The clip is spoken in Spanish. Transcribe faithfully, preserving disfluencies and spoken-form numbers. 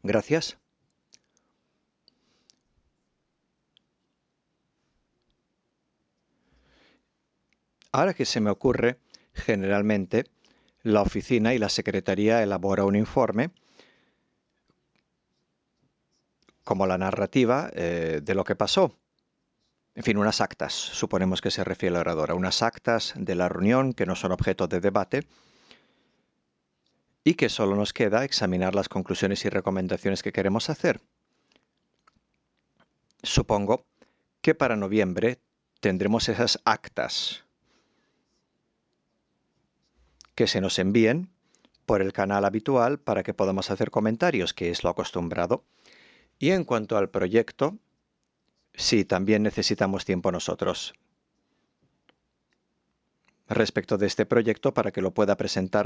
Gracias. Ahora que se me ocurre, generalmente, la oficina y la secretaría elabora un informe como la narrativa eh, de lo que pasó. En fin, unas actas, suponemos que se refiere la oradora, unas actas de la reunión que no son objeto de debate y que solo nos queda examinar las conclusiones y recomendaciones que queremos hacer. Supongo que para noviembre tendremos esas actas que se nos envíen por el canal habitual para que podamos hacer comentarios, que es lo acostumbrado. Y en cuanto al proyecto, sí, también necesitamos tiempo nosotros respecto de este proyecto para que lo pueda presentar